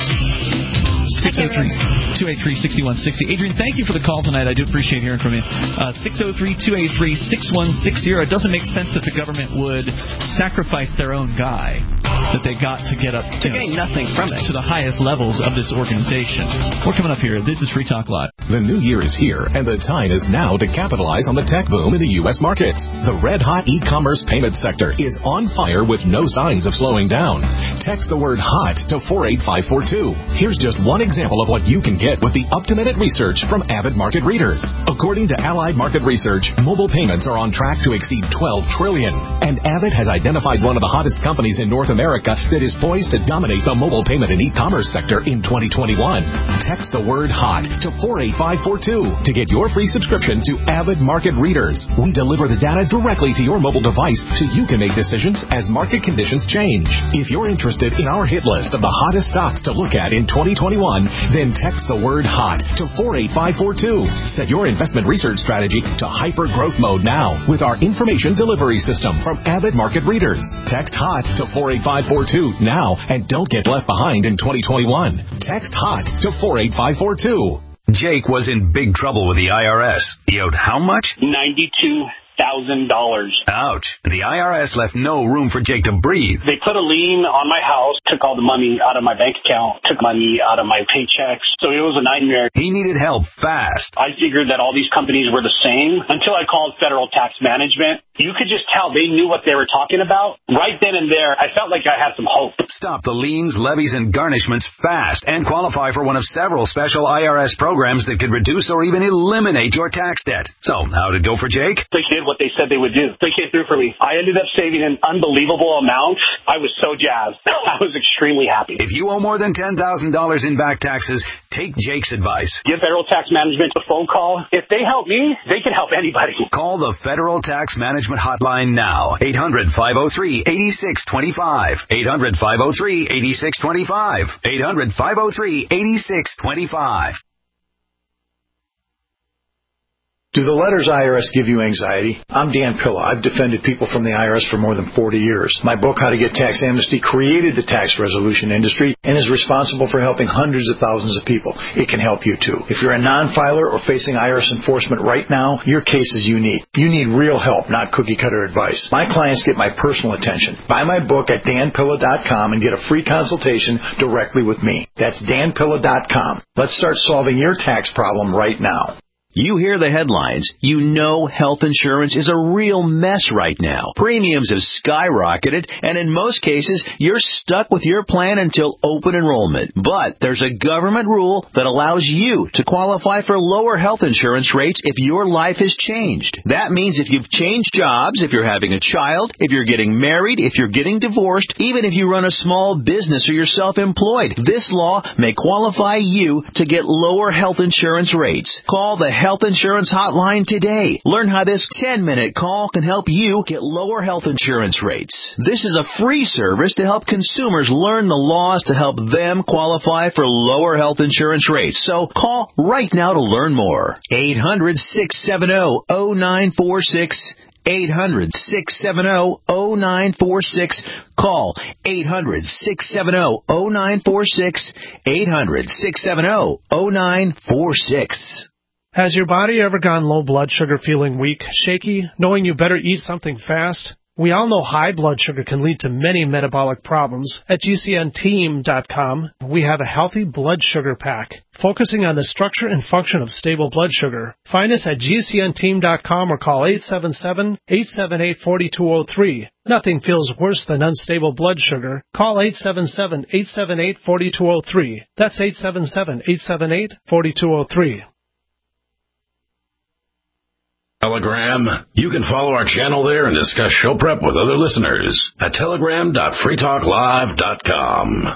six oh three, two eight three, six one six zero. Adrian, thank you for the call tonight. I do appreciate hearing from you. Uh, six oh three, two eight three, six one six zero. It doesn't make sense that the government would sacrifice their own guy that they got to get up to you know, gain nothing from it to the highest levels of this organization. We're coming up here. This is Free Talk Live. The new year is here, and the time is now to capitalize on the tech boom in the U S markets. The red-hot e-commerce payment sector is on fire with no signs of slowing down. Text the word HOT to four eight five four two. Here's just one example of what you can get with the up-to-minute research from Avid Market Readers. According to Allied Market Research, mobile payments are on track to exceed twelve trillion dollars, and Avid has identified one of the hottest companies in North America that is poised to dominate the mobile payment and e-commerce sector in twenty twenty-one. Text the word HOT to four eight five four two to get your free subscription to Avid Market Readers. We deliver the data directly to your mobile device so you can make decisions as market conditions change. If you're interested in our hit list of the hottest stocks to look at in twenty twenty-one, then text the word HOT to four eight five four two. Set your investment research strategy to hyper-growth mode now with our information delivery system from Avid Market Readers. Text HOT to four eight five four two now and don't get left behind in twenty twenty-one. Text HOT to four eight five four two. Jake was in big trouble with the I R S. He owed how much? ninety-two thousand dollars. Ouch. The I R S left no room for Jake to breathe. They put a lien on my house, took all the money out of my bank account, took money out of my paychecks. So it was a nightmare. He needed help fast. I figured that all these companies were the same until I called Federal Tax Management. You could just tell they knew what they were talking about. Right then and there, I felt like I had some hope. Stop the liens, levies, and garnishments fast and qualify for one of several special I R S programs that could reduce or even eliminate your tax debt. So, how'd it go for Jake? They did what they said they would do. They came through for me. I ended up saving an unbelievable amount. I was so jazzed. I was extremely happy. If you owe more than ten thousand dollars in back taxes, take Jake's advice. Give Federal Tax Management a phone call. If they help me, they can help anybody. Call the Federal Tax Management Hotline now. eight hundred, five oh three, eight six two five. eight hundred, five oh three, eight six two five. eight hundred, five oh three, eight six two five. Do the letters I R S give you anxiety? I'm Dan Pilla. I've defended people from the I R S for more than forty years. My book, How to Get Tax Amnesty, created the tax resolution industry and is responsible for helping hundreds of thousands of people. It can help you, too. If you're a non-filer or facing I R S enforcement right now, your case is unique. You need real help, not cookie-cutter advice. My clients get my personal attention. Buy my book at dan pilla dot com and get a free consultation directly with me. That's dan pilla dot com. Let's start solving your tax problem right now. You hear the headlines. You know health insurance is a real mess right now. Premiums have skyrocketed, and in most cases, you're stuck with your plan until open enrollment. But there's a government rule that allows you to qualify for lower health insurance rates if your life has changed. That means if you've changed jobs, if you're having a child, if you're getting married, if you're getting divorced, even if you run a small business or you're self-employed, this law may qualify you to get lower health insurance rates. Call the Health Insurance Hotline today. Learn how this ten-minute call can help you get lower health insurance rates. This is a free service to help consumers learn the laws to help them qualify for lower health insurance rates. So call right now to learn more. eight hundred, six seven zero, zero nine four six. eight hundred, six seven zero, zero nine four six. Call eight hundred, six seven zero, zero nine four six. eight hundred, six seven zero, zero nine four six. Has your body ever gone low blood sugar, feeling weak, shaky, knowing you better eat something fast? We all know high blood sugar can lead to many metabolic problems. At G C N team dot com, we have a healthy blood sugar pack, focusing on the structure and function of stable blood sugar. Find us at G C N team dot com or call eight seven seven, eight seven eight, four two zero three. Nothing feels worse than unstable blood sugar. Call eight seven seven, eight seven eight, four two zero three. That's eight seven seven, eight seven eight, four two zero three. Telegram. You can follow our channel there and discuss show prep with other listeners at telegram dot free talk live dot com.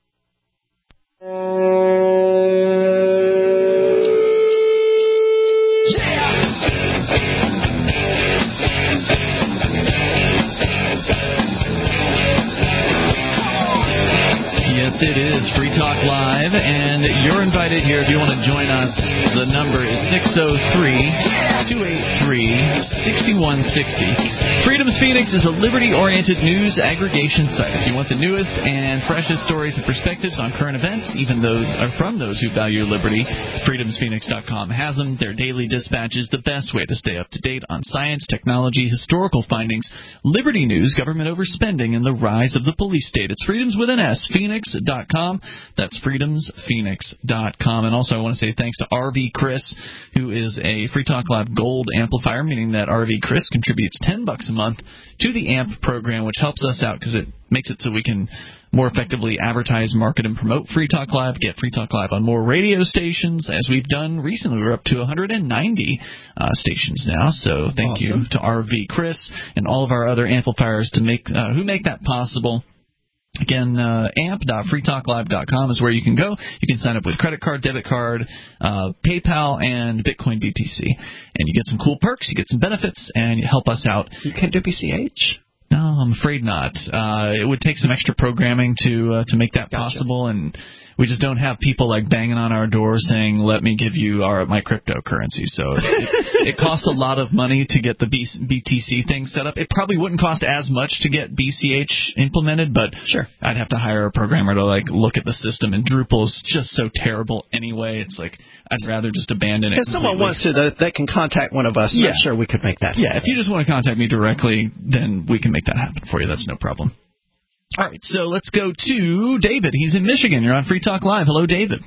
Yes, it is Free Talk Live, and you're invited here if you want to join us. The number is six oh three, two eight three, six one six oh. Freedom's Phoenix is a liberty-oriented news aggregation site. If you want the newest and freshest stories and perspectives on current events, even those are from those who value liberty, freedoms phoenix dot com has them. Their daily dispatch is the best way to stay up to date on science, technology, historical findings, liberty news, government overspending, and the rise of the police state. It's Freedoms with an S, Phoenix dot com. That's freedoms phoenix dot com. And also I want to say thanks to R V Chris, who is a Free Talk Live Gold amplifier, meaning that R V Chris contributes ten bucks a month to the A M P program, which helps us out because it makes it so we can more effectively advertise, market, and promote Free Talk Live, get Free Talk Live on more radio stations, as we've done recently. We're up to one hundred ninety uh, stations now, so thank awesome. you to R V Chris and all of our other amplifiers to make uh, who make that possible. Again, uh, amp dot free talk live dot com is where you can go. You can sign up with credit card, debit card, uh, PayPal, and Bitcoin B T C. And you get some cool perks, you get some benefits, and you help us out. You can't do B C H? No, I'm afraid not. Uh, it would take some extra programming to uh, to make that gotcha. possible, and we just don't have people like banging on our door saying, "Let me give you our my cryptocurrency." So it, it costs a lot of money to get the B T C thing set up. It probably wouldn't cost as much to get B C H implemented, but sure, I'd have to hire a programmer to like look at the system. And Drupal is just so terrible anyway. It's like I'd rather just abandon it. If someone wants to, they can contact one of us. Yeah, I'm sure we could make that happen. Yeah, if you just want to contact me directly, then we can make that happen for you. That's no problem. All right, so let's go to David. He's in Michigan. You're on Free Talk Live. Hello, David.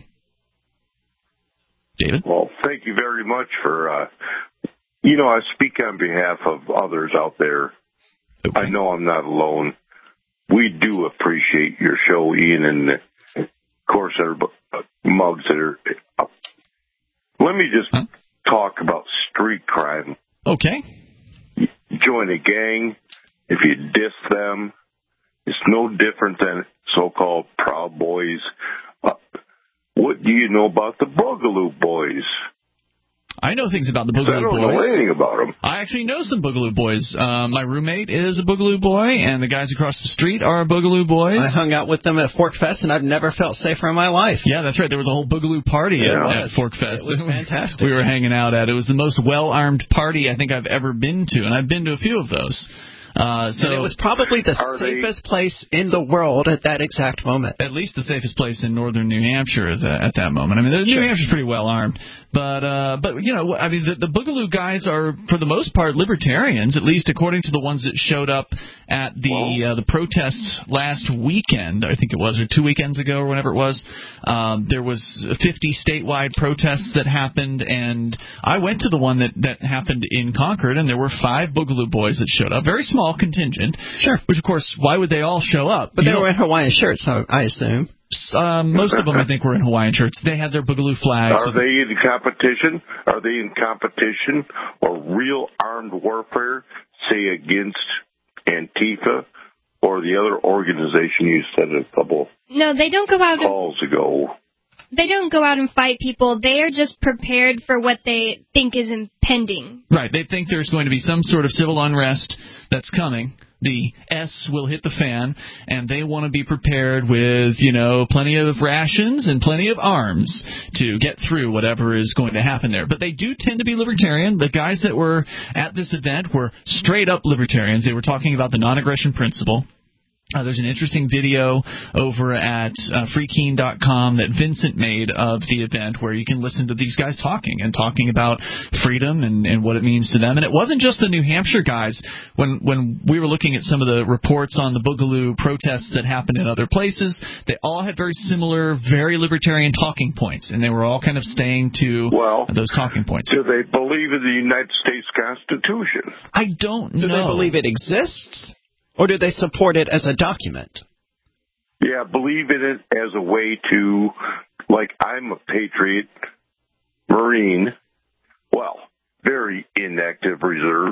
David? Well, thank you very much for, uh, you know, I speak on behalf of others out there. Okay. I know I'm not alone. We do appreciate your show, Ian, and, of course, our uh, mugs that are up. Let me just huh? talk about street crime. Okay. You join a gang. If you diss them, it's no different than so-called Proud Boys. Uh, what do you know about the Boogaloo Boys? I know things about the Boogaloo Boys. I don't Boys. know anything about them. I actually know some Boogaloo Boys. Uh, my roommate is a Boogaloo Boy, and the guys across the street are Boogaloo Boys. I hung out with them at Fork Fest, and I've never felt safer in my life. Yeah, that's right. There was a whole Boogaloo party yeah. at, at Fork Fest. It was fantastic. We were hanging out at. It was the most well-armed party I think I've ever been to, and I've been to a few of those. Uh, so and it was probably the safest they... place in the world at that exact moment. At least the safest place in northern New Hampshire at, the, at that moment. I mean, New sure. Hampshire's pretty well armed. But, uh, but you know, I mean, the, the Boogaloo guys are, for the most part, libertarians, at least according to the ones that showed up at the uh, the protests last weekend, I think it was, or two weekends ago, or whenever it was. Um, there was fifty statewide protests that happened, and I went to the one that, that happened in Concord, and there were five Boogaloo boys that showed up. Very small contingent. Sure. Which, of course, why would they all show up? But you they know, were in Hawaiian shirts, so I assume. Um, most of them, I think, were in Hawaiian shirts. They had their Boogaloo flags. Are they in competition? Are they in competition or real armed warfare, say, against Antifa or the other organization you said a couple No, they don't go out calls and, ago? They don't go out and fight people. They are just prepared for what they think is impending. Right. They think there's going to be some sort of civil unrest that's coming. The S will hit the fan, and they want to be prepared with, you know, plenty of rations and plenty of arms to get through whatever is going to happen there. But they do tend to be libertarian. The guys that were at this event were straight-up libertarians. They were talking about the non-aggression principle. Uh, there's an interesting video over at uh, free keene dot com that Vincent made of the event where you can listen to these guys talking and talking about freedom and, and what it means to them. And it wasn't just the New Hampshire guys. When when we were looking at some of the reports on the Boogaloo protests that happened in other places, they all had very similar, very libertarian talking points, and they were all kind of staying to well, those talking points. Do they believe in the United States Constitution? I don't do know. Do they believe it exists? Or do they support it as a document? Yeah, believe in it as a way to, like, I'm a Patriot Marine, well, very inactive reserve,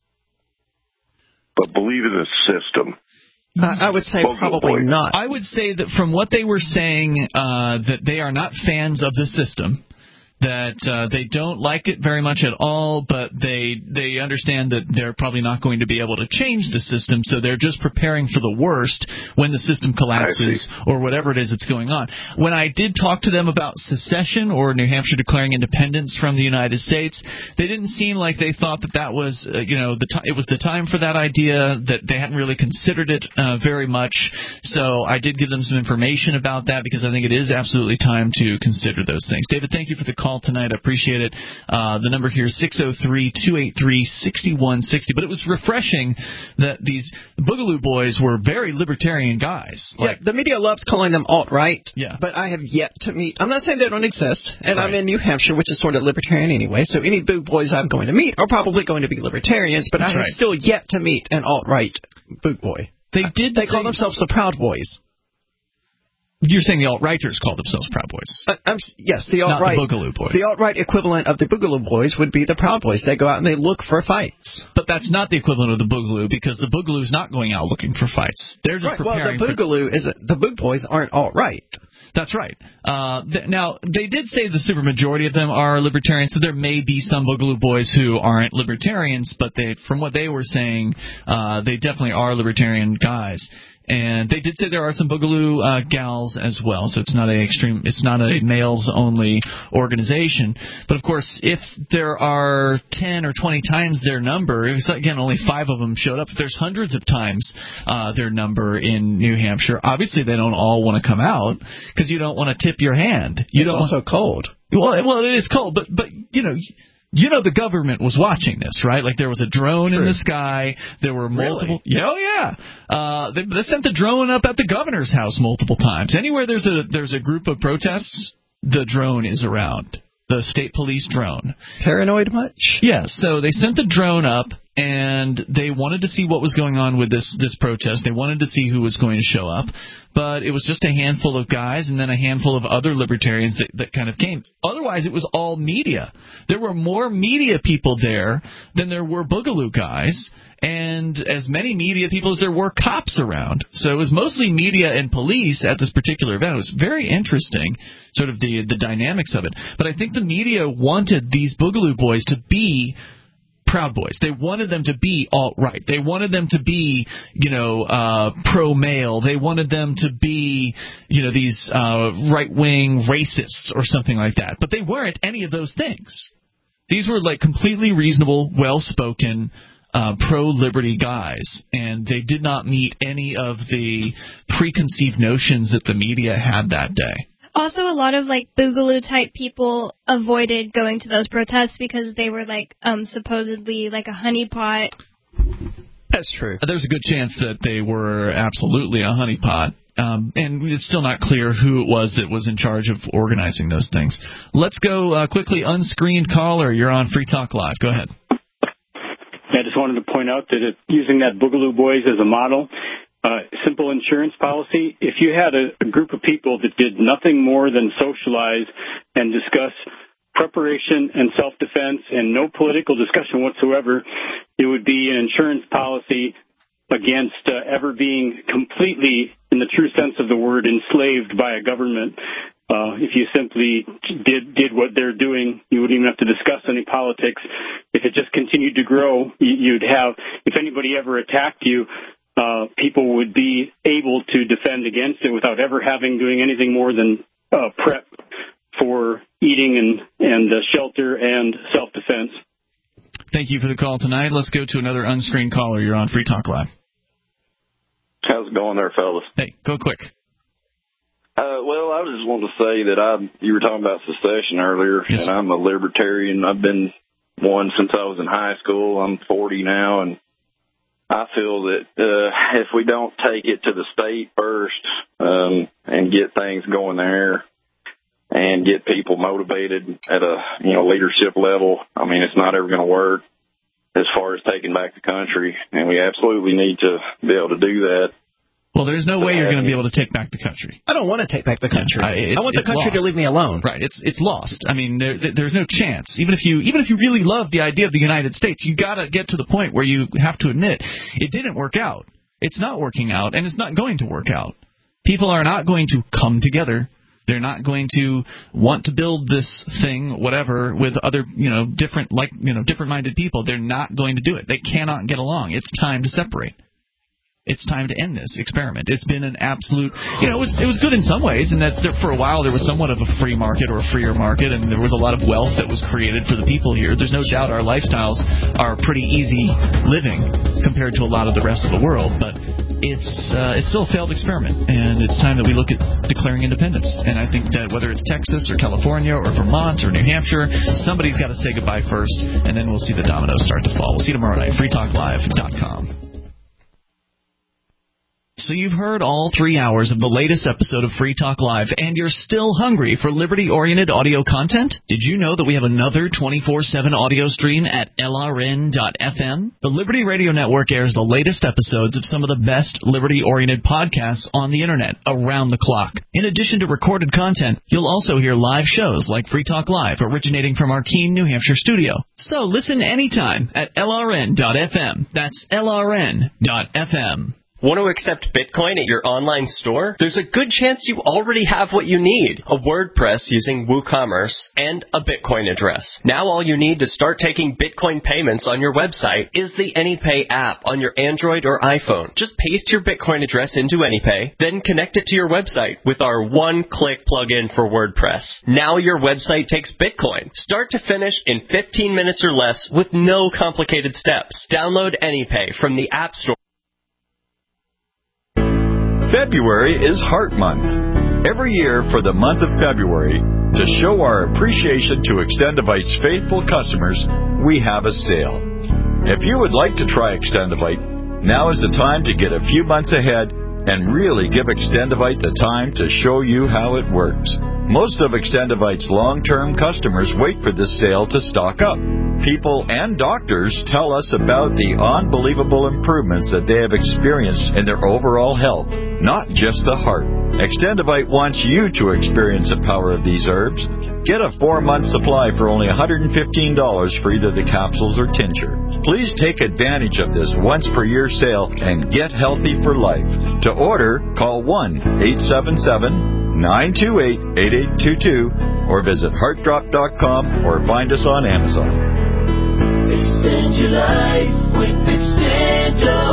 but believe in the system. Uh, I would say probably not. I would say that from what they were saying, uh, that they are not fans of the system. That uh, they don't like it very much at all, but they they understand that they're probably not going to be able to change the system, so they're just preparing for the worst when the system collapses or whatever it is that's going on. When I did talk to them about secession or New Hampshire declaring independence from the United States, they didn't seem like they thought that that was, uh, you know, the t- it was the time for that idea, that they hadn't really considered it uh, very much. So I did give them some information about that because I think it is absolutely time to consider those things. David, thank you for the call tonight. I appreciate it. Uh, the number here is six oh three, two eight three, six one six oh. But it was refreshing that these Boogaloo boys were very libertarian guys. Like, yeah, the media loves calling them alt-right, yeah. But I have yet to meet. I'm not saying they don't exist, and right. I'm in New Hampshire, which is sort of libertarian anyway, so any Boog boys I'm going to meet are probably going to be libertarians, but That's I have right. still yet to meet an alt-right Boog boy. They did. They say, call themselves the Proud Boys. You're saying the alt-righters call themselves Proud Boys? Uh, I'm, yes, the alt-right. Not the Boogaloo Boys. The alt-right equivalent of the Boogaloo Boys would be the Proud Boys. They go out and they look for fights. But that's not the equivalent of the Boogaloo, because the Boogaloo's not going out looking for fights. They're just right. preparing. Well, the Boogaloo for... is a, the Boog Boys aren't alt-right. That's right. Uh, th- now, they did say the supermajority of them are libertarians, so there may be some Boogaloo boys who aren't libertarians, but they, from what they were saying, uh, they definitely are libertarian guys. And they did say there are some Boogaloo uh, gals as well, so it's not a extreme, it's not a males-only organization. But of course, if there are ten or twenty times their number, again, only five of them showed up. If there's hundreds of times uh, their number in New Hampshire, obviously they don't all want to come out because you don't want to tip your hand. You it's don't also want, cold. Well, well, it is cold, but but you know. You know the government was watching this, right? Like there was a drone True. in the sky. There were multiple. Really? Yeah, oh yeah. Uh, they, they sent the drone up at the governor's house multiple times. Anywhere there's a there's a group of protests, the drone is around. The state police drone. Paranoid much? Yeah. So they sent the drone up, and they wanted to see what was going on with this this protest. They wanted to see who was going to show up. But it was just a handful of guys and then a handful of other libertarians that, that kind of came. Otherwise, it was all media. There were more media people there than there were Boogaloo guys, and as many media people as there were cops around. So it was mostly media and police at this particular event. It was very interesting, sort of the the dynamics of it. But I think the media wanted these Boogaloo boys to be Proud Boys. They wanted them to be alt-right. They wanted them to be, you know, uh, pro-male. They wanted them to be, you know, these uh, right-wing racists or something like that. But they weren't any of those things. These were, like, completely reasonable, well-spoken uh, pro-liberty guys, and they did not meet any of the preconceived notions that the media had that day. Also, a lot of, like, boogaloo-type people avoided going to those protests because they were, like, um, supposedly, like, a honeypot. That's true. There's a good chance that they were absolutely a honeypot. Um, and it's still not clear who it was that was in charge of organizing those things. Let's go uh, quickly. Unscreened caller, you're on Free Talk Live. Go ahead. I just wanted to point out that it, using that Boogaloo Boys as a model, uh, simple insurance policy, if you had a, a group of people that did nothing more than socialize and discuss preparation and self-defense and no political discussion whatsoever, it would be an insurance policy against uh, ever being completely, in the true sense of the word, enslaved by a government. Uh, if you simply did did what they're doing, you wouldn't even have to discuss any politics. If it just continued to grow, you'd have, if anybody ever attacked you, uh, people would be able to defend against it without ever having doing anything more than uh, prep for eating and, and uh, shelter and self-defense. Thank you for the call tonight. Let's go to another unscreened caller. You're on Free Talk Live. How's it going there, fellas? Hey, go quick. Uh, well, I just wanted to say that I, you were talking about secession earlier, yes. And I'm a libertarian. I've been one since I was in high school. I'm forty now, and I feel that uh, if we don't take it to the state first um, and get things going there and get people motivated at a you know leadership level, I mean, it's not ever going to work as far as taking back the country, and we absolutely need to be able to do that. Well, there's no way you're going to be able to take back the country. I don't want to take back the country. Uh, I want the country lost. to leave me alone. Right. It's it's lost. I mean, there, there's no chance. Even if you even if you really love the idea of the United States, you got to get to the point where you have to admit it didn't work out. It's not working out, and it's not going to work out. People are not going to come together. They're not going to want to build this thing, whatever, with other, you know, different like, you know, different-minded people. They're not going to do it. They cannot get along. It's time to separate. It's time to end this experiment. It's been an absolute, you know, it was it was good in some ways, in that there, for a while there was somewhat of a free market or a freer market, and there was a lot of wealth that was created for the people here. There's no doubt our lifestyles are pretty easy living compared to a lot of the rest of the world, but it's uh, it's still a failed experiment, and it's time that we look at declaring independence. And I think that whether it's Texas or California or Vermont or New Hampshire, somebody's got to say goodbye first, and then we'll see the dominoes start to fall. We'll see you tomorrow night. free talk live dot com. So you've heard all three hours of the latest episode of Free Talk Live, and you're still hungry for liberty-oriented audio content? Did you know that we have another twenty-four seven audio stream at L R N dot F M? The Liberty Radio Network airs the latest episodes of some of the best liberty-oriented podcasts on the Internet around the clock. In addition to recorded content, you'll also hear live shows like Free Talk Live, originating from our Keene, New Hampshire studio. So listen anytime at L R N dot F M. That's L R N dot F M. Want to accept Bitcoin at your online store? There's a good chance you already have what you need. A WordPress using WooCommerce and a Bitcoin address. Now all you need to start taking Bitcoin payments on your website is the AnyPay app on your Android or iPhone. Just paste your Bitcoin address into AnyPay, then connect it to your website with our one-click plugin for WordPress. Now your website takes Bitcoin, start to finish in fifteen minutes or less with no complicated steps. Download AnyPay from the App Store. February is Heart Month. Every year for the month of February, to show our appreciation to Extendivite's faithful customers, we have a sale. If you would like to try Extendivite, now is the time to get a few months ahead and really give Extendivite the time to show you how it works. Most of Extendivite's long-term customers wait for this sale to stock up. People and doctors tell us about the unbelievable improvements that they have experienced in their overall health, not just the heart. Extendivite wants you to experience the power of these herbs. Get a four-month supply for only one hundred fifteen dollars for either the capsules or tincture. Please take advantage of this once-per-year sale and get healthy for life. To order, call one eight seven seven, nine two eight, eight eight two two or visit heart drop dot com or find us on Amazon. Extend your life with Extendo.